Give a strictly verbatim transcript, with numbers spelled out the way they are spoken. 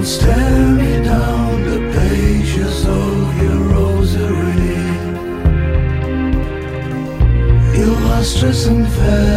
will stare me down the pages of your rosary. Illustrious and fair,